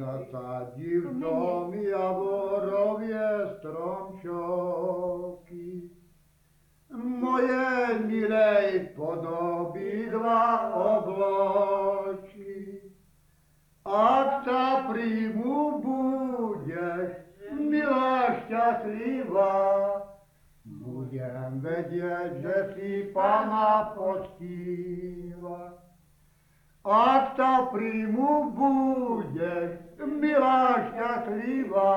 zasadí v domy javorovie stromčoky. Moje milej podoby dva obločky. Ak sa príjmu budeš, milá šťastlivá, budem vedieť, že si Pana poctíva. Ak sa príjmu budeš, milá šťastlivá,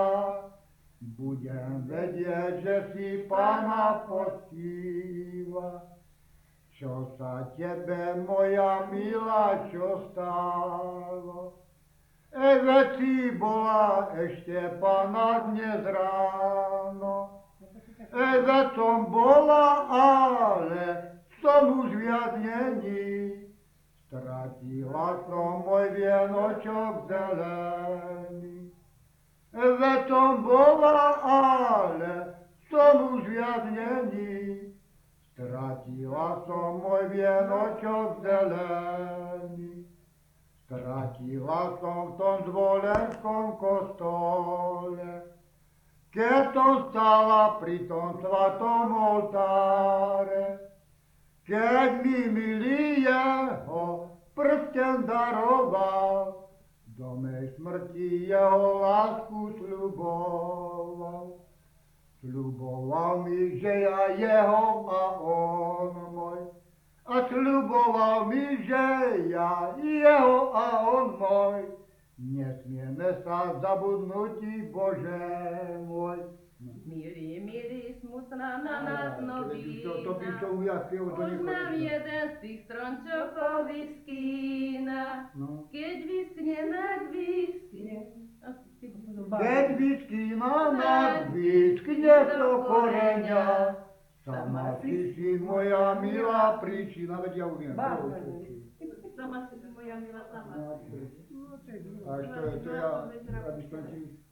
budem vedieť, že si Pana poctíva. Čo sa tebe, moja milá, čo stalo? Veď si bola ešte Pana dnes ráno. Veď som bola, ale som už viac není. Stratila som môj vienočok zelený. Veď som bola, ale som už viac není. Stratila som môj vienočok zelený. Stratila som v tom zvolenskom kostole. Keď som stála pri tom svatom oltáre, keď mi milý jeho prsten daroval, do mej smrti jeho lásku sľuboval. Sľuboval mi, že ja jeho a on môj. A sľuboval mi, že ja jeho a on môj. Nesmieme sa zabudnúť, Bože môj. Milý, milý, smutná na nás novína. To by som ja spieval, to Už nám jeden z tých strončokov vyskína. No. Keď vyskne, nad vyskne. Keď vyskýna nad vyskne do koreňa, sama si moja milá príčina, veď ja umiem. Sama si moja milá, sama. Až to ja, aby som ti